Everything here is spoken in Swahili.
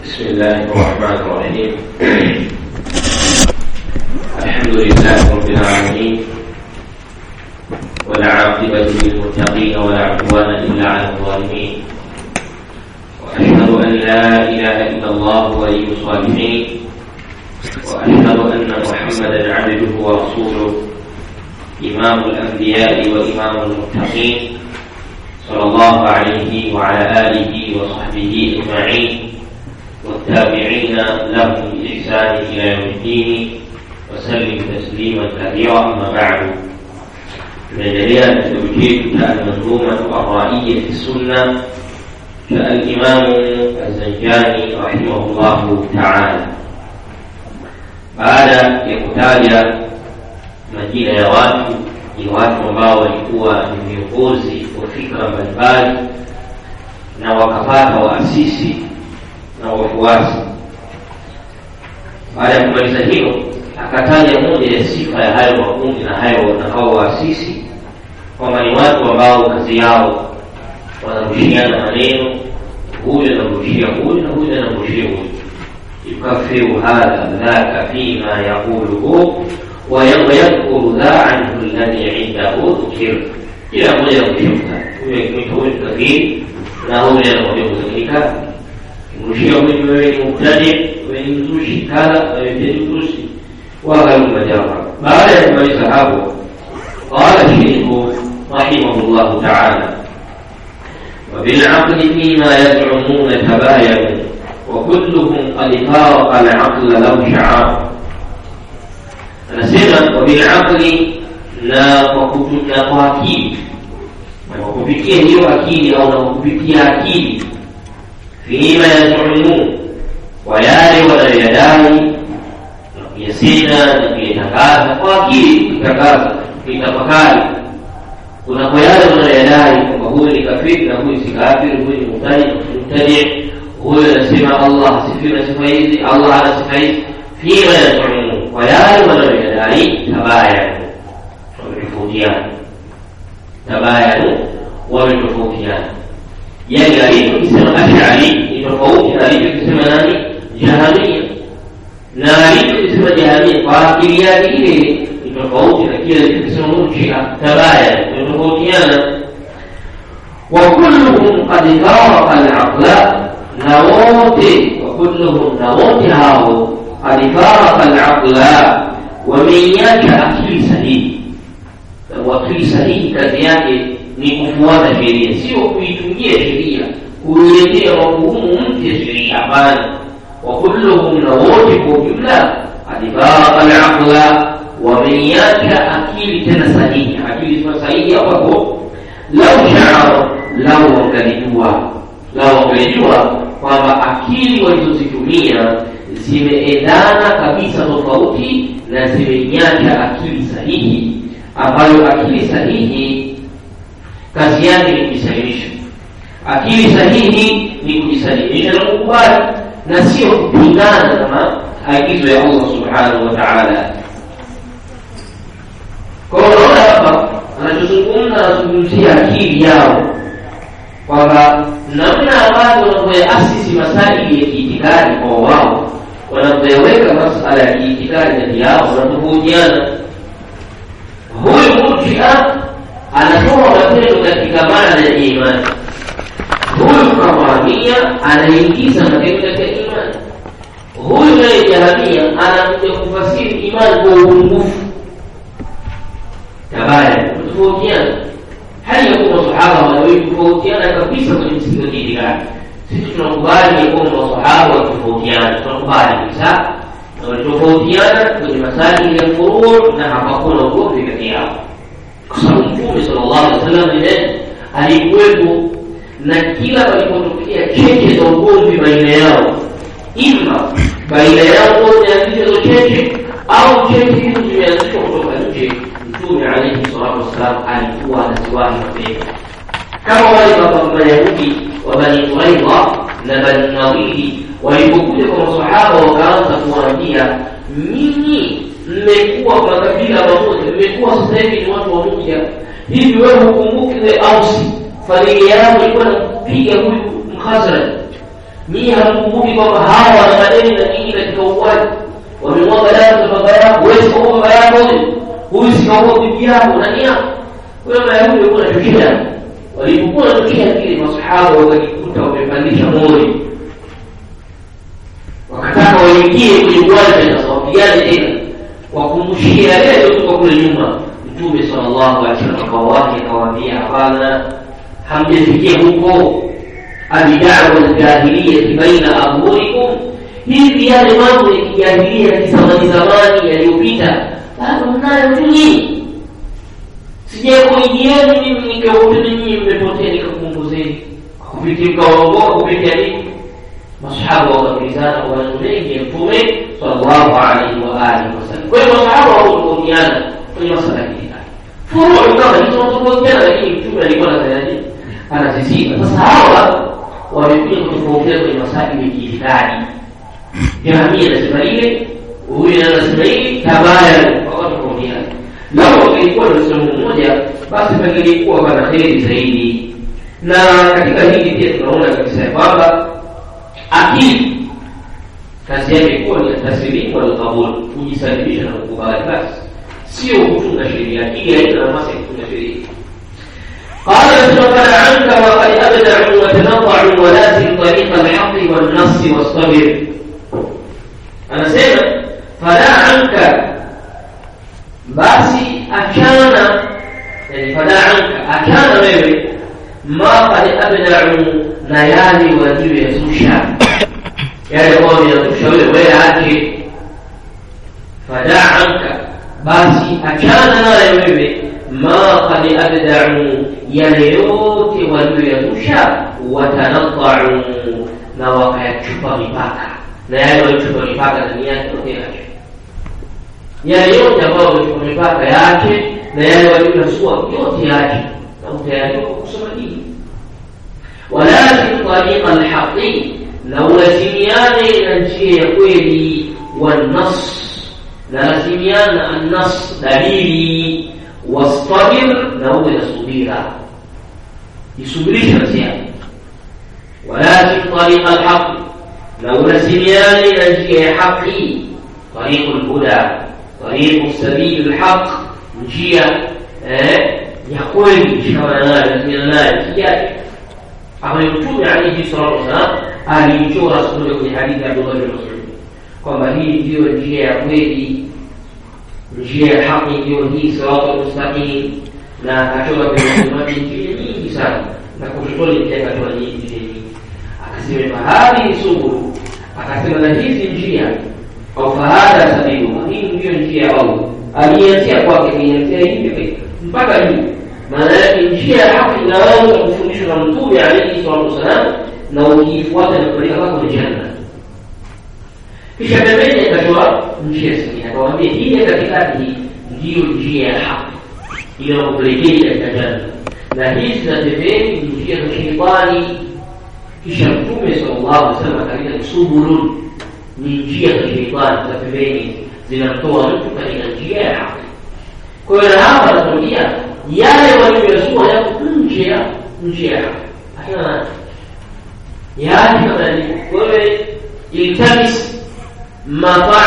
بسم الله الرحمن الرحيم. الحمد لله رب العالمين، والعاقبة للمتقين ولا عدوان إلا على الظالمين، وأشهد أن لا إله إلا الله ولي الصالحين، وأشهد أن محمدا عبده ورسوله إمام الأنبياء وإمام المتقين صلى الله عليه وعلى آله وصحبه أجمعين والتابعين لهم بإحسان إلى يوم الدين وسلم تسليما كثيرا. أما بعد، نجريان توجيه المنظومة الرائية في السنة كالإمام الزنجاني رحمه الله تعالى. baada ya kutaja majina ya watu ambao walikuwa ni viongozi wa fikra mbalimbali na wakapata waasisi na wafuasi, baada ya kumaliza hilo akataja moja ya sifa ya hayo makundi na hao waasisi kwamba ni watu ambao kazi yao wanarushiana maneno, huyu anarushia huyu na huyu anarushia huyu, yukafiru hadha dhaka fima yaquluhu wa yadhkuru dha anhu alladhi indahu dhukir. Kila mmoja anamshuka huyu kafiri na huyu anamwambia mzalika, mrushia huyu wewe ni mubtadi, wewe ni mzushi kadha, wewe ni mzushi وغير مجرد. بعد أن يذهبوا قال الشيخ رحمه الله تعالى: وبالعقل فيما يزعمون تباينوا وكلهم قد فارق العقل لو شعار. anasema وبالعقل na kwa akili, na kupitia hiyo akili au na kupitia akili, فيما يزعمون kwa yale wanayodai yasina na kuyatangaza kwa akili, kutangaza kitafakari. Kuna kwa yale wanayodai kwamba huyu ni kafiri na huyu si kafiri, huyu ni mubtadi, huyu anasema Allah asifiwe na sifa hizi, Allah ana sifa hizi. Fima yas'umun, kwa yale wanayodai tabayanu wametofautiana. Yani alivyosema Ash'ari ni tofauti na alivyosema nani Jahmiyya, na alivyosema Jahmiyya kwa akili yake ile ni tofauti na kile alichosema Murji'a. Tabaya ni tofautiana. Wa kulluhum qad faraqa al-aqla, na wote hao qad faraqa al-aqla, wameiacha akili sahihi. Na akili sahihi kazi yake ni kufuata sheria, sio kuitungia sheria, kuiletea mahukumu mpya sheria. Hapana. وكلهم نووت وجملة أدفاق العقل ومياك أكيل تنسانيه، أكيل تنسانيه وقو لو شعر لو وقلجوا kwamba akili walizozitumia zimeendana kabisa tofauti na zimenyanja akili sahihi, ambayo akili sahihi kazi yake ni kujisalimisha. Akili sahihi ni kujisalimisha na kukubali na sio kupingana kama agizo ya Allah subhanahu wa ta'ala. Kwa hiyo hapa anazungumzia akili yao kwamba namna ambavyo wanapoasisi masaili ya kiitikadi kwa wao, wanapoweka masala ya kiitikadi ndani yao wanatofautiana. Huyu Murji'a anatoa matendo katika maana ya imani, huyu Qawamia anaingiza matendo katika imani, huyu naye Jahmiyya anakuja kufasiri imani kwa upungufu. Tabaya kutofautiana, hali ya kuwa sahaba wanatofautiana kabisa kwenye msingi wa itikadi. Sisi tunakubali kwamba masahaba wanatofautiana, tunakubali kabisa na wanatofautiana kwenye masaili ya furu' na hapakuna ugomvi kati yao, kwa sababu Mtume sallallahu alaihi wasallam alikuwepo, na kila walipotokea cheche za ugomvi baina yao, ima baina yao wote hizo cheche au cheche hizo zimeanzishwa kutoka nje, Mtume alayhi salatu wasallam alikuwa anaziwahi mapema. Kama wale Mayahudi wa Bani Qurayza na Bani Nadir walipokuja kwa masahaba wakaanza kuwaambia, nyinyi mmekuwa makabila mamoja, mmekuwa sasa hivi ni watu wamoja, hivi wewe hukumbuki ile Ausi familia yao ilikuwa inapiga huyu Khazraj, Ni hamkumbuki kwamba hawa wana madeni na nyinyi katika uwaji, wamemwaga damu za baba yako, wewe si kwa baba yako huyu, si kwa bibi yako, nani yako? Kwa Mayahudi walikuwa wanachukia, walipokuwa wanachukia kile, masahaba wakajikuta wamepandisha moyo, wakataka waingie kwenye uwanja na wapigane tena, wakumbushie yale yaliyotoka kule nyuma. Mtume sallallahu alaihi wasallam akawaambia, hapana, hamjafikia huko. Abida'u al-jahiliyyah baina aburikum, hivi yale mambo ya kijahiliya ya zamani yaliyopita bado mnayo nyinyi. Sije kuingieni mimi nikawaona nyinyi mmepotea nikakumbuzeni kupitia kaongoka kupitia nini. Masahaba wakaulizana kwa mengi ya Mtume sallallahu alaihi wa alihi wasallam. Kwa hiyo masahaba wakaulizana kwenye masuala haya. Furu kama hizo tunazokuwa lakini Mtume alikuwa anazisika. Sasa hawa wamekuja kutofautiana kwenye masuala ya kiitikadi. Jamii inasema ile, huyu anasema ile, tabaya kwa kutofautiana. Lao ilikuwa ni somo moja, basi pengilikuwa kana kheri zaidi. Na katika hili pia tunaona kabisa kwamba akili kazi yake kwa ni taslimu na kabul, kujisalimisha na kukubali, basi sio kutunga sheria. Akili haina nafasi ya kutunga sheria. قال فلا عنك وقد أبدع وتنطع ولازم طريق الحق والنص والصبر. أنا سيما فلا عنك basi achana, yani fala anka, achana wewe ma qad abda'u, na yale waliyozusha, yale waliyozusha wewe ache. Fala anka, basi achana na wewe ma qad abda'u, yale yote waliyozusha, watanata'u, na wakayachupa mipaka, na yale walichupa mipaka ndani yake yote yale yote ambayo wamepaka yake, na yale waliyosua yote yake, na utayari kusoma dini. Walakin tariqa alhaqi, na ulazimiane na njia ya kweli, wanas, na lazimiana annas, dalili, wastabir, na uwe na subira, isubirisha njia. Walakin tariqa alhaqi, na ulazimiane na njia ya haki, tariqul huda, طريق السبيل الحق، njia ya kweli, shawara na hapo Mtume alayhi salatu wasallam alichora sura kwenye hadithi ya Abdullah bin Mas'ud kwamba hii ndio njia ya kweli, njia ya haki ndio hii siratal mustaqim, na akachora kwenye njia nyingi sana, na kushotoli tena kwa nyingi. Akasema hadi subul, akasema na hizi njia au fahada sabilu, hii ndio njia ya Allah. Alianzia kwake nianzia hivi mpaka hivi. Maana yake njia ya haki inaweza kufundishwa na Mtume alayhi salatu wasallam, na ukifuata na kuelekea kwako ni janna. Kisha pembeni akatoa njia nyingine, akamwambia hii katikati ndio njia ya haki inayokupelekea katika janna, na hizi za pembeni ni njia za shetani. Kisha Mtume sallallahu alaihi wasallam akaita subulun, ni njia za shetani za pembeni zinatoa mtu katika njia ya haki. Kwa hiyo hapa anatuambia yale waliyozua yako nje ya haki. Hata yaani kama ni wewe ilitamis